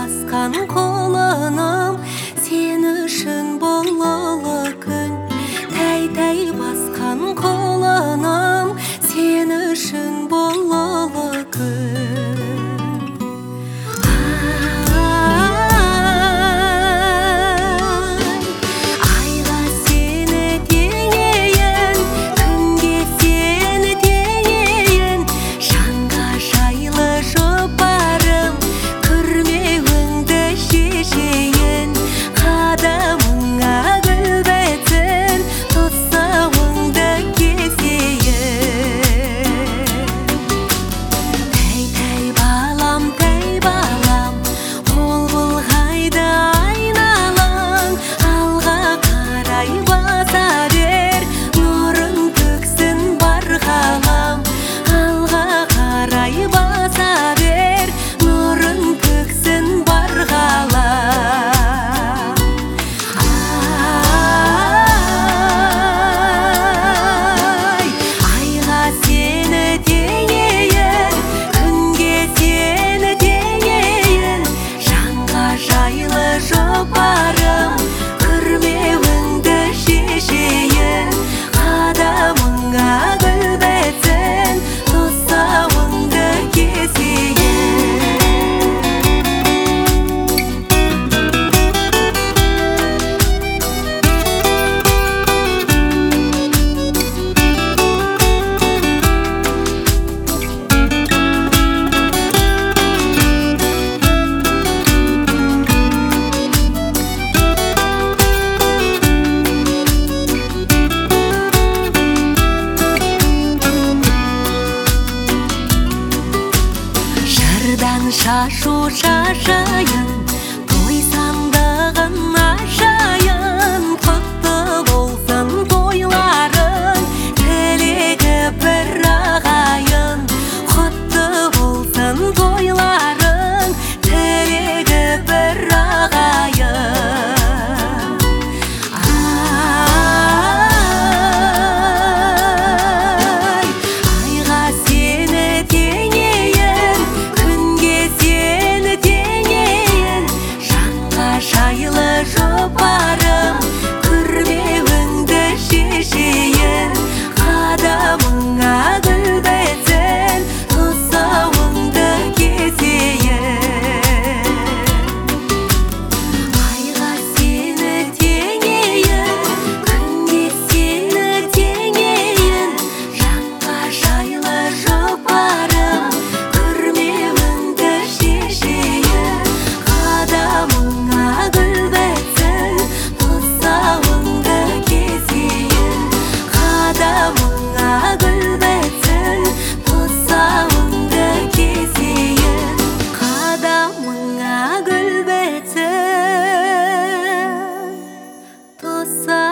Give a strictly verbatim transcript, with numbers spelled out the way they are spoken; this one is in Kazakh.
басқан қолыным, сен үшін болулы күн. Тәй-тәй басқан қолыным, сен үшін болулы күн. Шашу шашайын, той сандығын ашайын, құтты болсын тойларың, тілегі бір ағайын. Құтты болсын тойларың, тілегі бір ағайын. Жұпарым, күрмеуіңді шешейін, қадамыңа гүл бітсін, тұсауыңды кесейін. Айға сені теңейін, күнге сені теңейін, жанға жайлы жұпарым, күрмеуіңді шешейін, қадамыңа гүл Tosa